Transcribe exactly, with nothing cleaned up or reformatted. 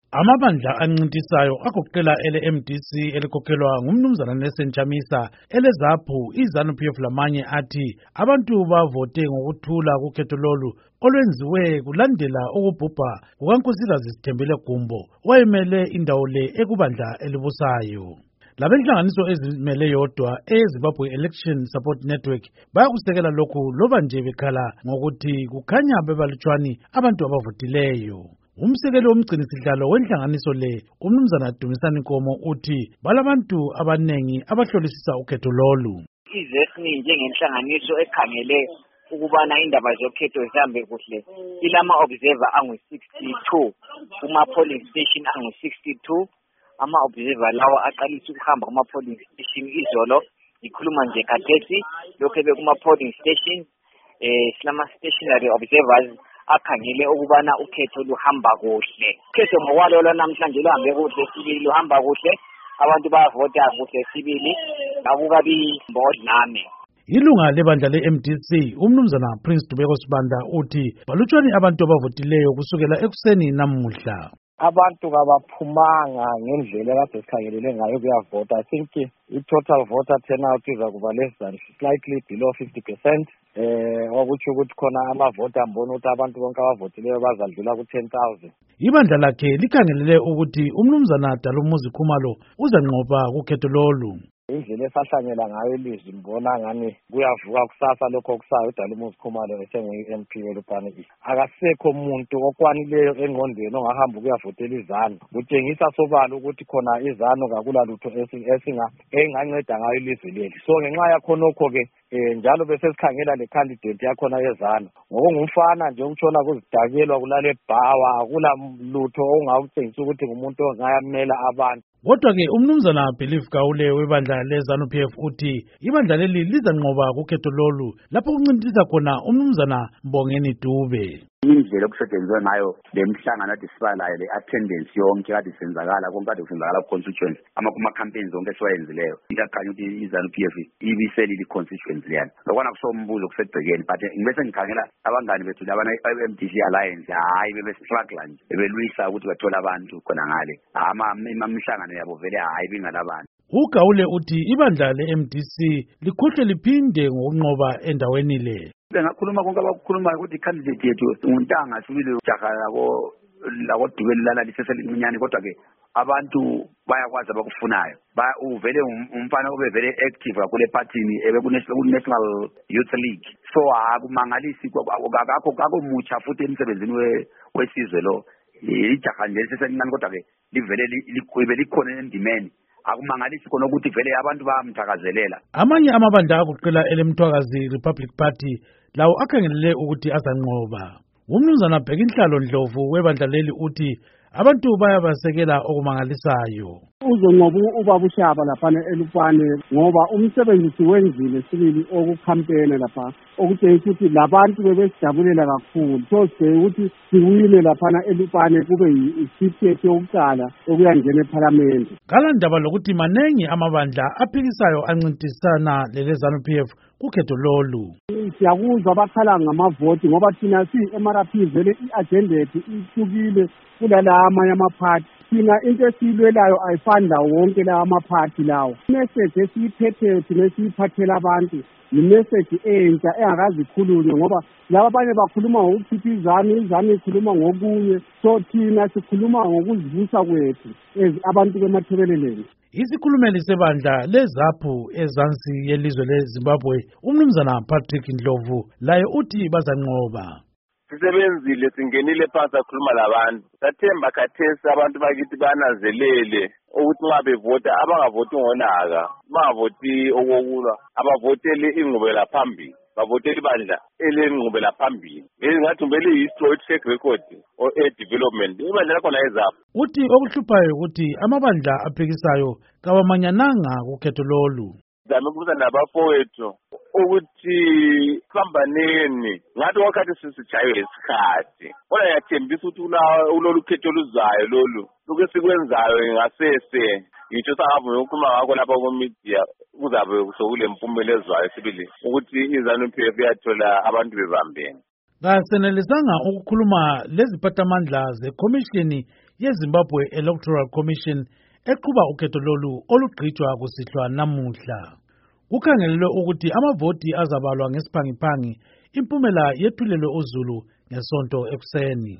Amabandla ancintisayo agoqela ele-M D C elikhokhelwa ngumnumzana Nelson Chamisa, eleZAPU, iZANU-P F lamanye athi abantu bavote ngokuthula kukhetho lolu olwenziwe kulandela ukubhubha kukaNkosikazi Sithembile Gumbo owayemele indawo le ekubandla elibusayo. Labenhlanganiso ezimele yodwa eZimbabwe Election Support Network bayakusekela lokhu loba nje bekhala ngokuthi kukhanya bebalutshwani abantu abavotileyo. Umsekeli womgcinisihlalo wenhlanganiso le umnumzana Dumisani Nkomo uthi balabantu abanengi abahlolisisa ukhetho lolu. Izesini njengenhlanganiso ekhangele ukubana indaba zokhetho zihambe kuhle ilama observer angu sixty-two kuma polling station angu sixty-two. Ama observer lawa aqalisa ukuhamba kuma polling station izolo ikhuluma nje kadethi lokho bekuma polling station eh silama stationary observers akhangele ukubana ukhetho luhamba kuhle. Ukhetho ngokwalo namhlanje luhambe kuhle sibili luhamba kuhle, abantu bayavota kuhle sibili, akukabi mbodlame. Ilunga lebandla le-M D C umnumzana Prince Dubeko Sibanda uthi balutshwani abantu abavotileyo kusukela ekuseni namuhla. Abantu kabaphumanga ngendlela kade sikhangelele ngayo kuyavota. I think i-total voter turnout izakuba less than slightly below fifty percent. Eh okuthi ukuthi khona amavota ambona ukuthi abantu bonke abavotileyo bazadlula ku ten thousand. Ibandla lakhe likhangelele ukuthi umnumzana Dalumuzi Khumalo uzanqoba kukhetho lolu. Indlela esahlanyela ngayo ilizwi mbona ngani kuyavuka kusasa lokho kusayo uDalumuzi Khumalo esengu-M P weLupane. Akasekho umuntu okwanileyo engqondweni ongahamba ukuyavotela iZANU. Kutshengisa sobala ukuthi khona iZANU kakula lutho esinga enganceda ngayo ilizwi leli. So ngenxa yakhonokho ke eh njalo bese sikhangela le candidate yakhona yeZANU. Ngokungumfana nje ukutshona kuzidakelwa kulale bhawa akula lutho ongakutshengisa ukuthi ngumuntu ongayamela abantu. Kodwa ke umnumzana Belief Gawule webandla leZANU-P F uthi ibandla leli lizanqoba kukhetho lolu lapho kuncintisa khona umnumzana Mbongeni Dube. Indlela okusetshenzwe ngayo lemhlangano ade sibalayo le attendance yonke kade senzakala konke kade kusenzakala ku constituency ama kuma campaigns onke siwayenzileyo ikakhanya ukuthi iZANU-P F ibiselile constituency yani lokwana kusombuzo kusebhekeni but ngibese ngikhangela abangani bethu labana i-M D C Alliance hayi bebe struggle nje bebelwisa ukuthi bathola abantu khona ngale ama imhlangano yabo vele hayi bingalabantu. uGawule uthi ibandla le-M D C likhohle liphinde ngokunqoba endaweni le. Bengakhuluma konke abakukhulumayo ukuthi candidate yethu uNtanga sibili ujaha labo labo Dubeli lala liseselincinyane kodwa ke abantu bayakwazi abakufunayo. Ba uvele umfana obevele active kule partyni ebe ku National Youth League. So akumangalisi akakho akamutsha futhi emsebenzini wesizwe lo. Ijaha nje liseselincane kodwa ke livele likhwebe likhona endimeni. Akumangalisi khona ukuthi vele abantu bayamthakazelela. Amanye amabandla akuqela elemthwakazi Republic Party lawo akhangelele ukuthi azanqoba. Umnumzana Bhekinhlalo Ndlovu webandla leli uthi abantu bayabasekela okumangalisayo. Uzonqoba ubaba uShaba lapha eLupane ngoba umsebenzi wenzile sibili okukhampena lapha okutshengisa ukuthi labantu bebesijabulela kakhulu. So ukuthi siwile lapha eLupane kube isithethe yokuqala okuyangena eParliament. Kalandaba lokuthi manengi amabandla aphikisayo ancintisana leleZANU-P F kukhetho lolu. Siyakuzwa bakhala ngamavoti ngoba thina si-M R P vele i-agenda yethu ihlukile kulala amanye amaphathi. Thina into esiyilwelayo ayifani lawo wonke lawo amaphathi lawo. Imessage esiyiphethe thina esiyiphathela abantu imessage entsha engakazi ikhulunywe ngoba laba abanye bakhuluma ngokukhipha iZANU, iZANU ikhuluma ngokunye. So thina sikhuluma ngokuzivusa kwethu abantu bemathebeleleni. Isikhulumeli sebandla leZAPU ezansi yelizwe leZimbabwe umnumzana Patrick Ndlovu laye uthi bazanqoba. Sisebenzile singenile phansi akhuluma labantu. Sathemba khathesi abantu bakithi banazelele ukuthi nxa bevota abangavoti ngonaka, bangavoti okokulwa, abavotele ingqubela phambili. Bavotele ibandla elengqubela phambili. Ngathi mbele history track record or a development. Ibandla lakho la eZAPU. Uthi okuhluphayo ukuthi amabandla aphikisayo kawamanyananga kukhetho lolu. Zame ukubuza nabafowethu ukuthi phambaneni ngathi wakhathi sisijayo lesikhathi kodwa yathembisa ukuthi ulolu khetho luzayo lolu luke sikwenzayo ngasese ngitsho sangavume ukukhuluma ngakho lapha ku-media kuzabe sokule mpumela ezwayo sibili ukuthi iZANU-P F yathola abantu bebambene. Kasenelisanga ukukhuluma leziphathamandla zekhomishini yeZimbabwe Electoral Commission eqhuba ukhetho lolu olugqitshwa kusihlwa namuhla. Kukhangelelwe ukuthi amavoti azabalwa ngesiphangiphangi, impumela yethulelwe uZulu ngesonto ekuseni.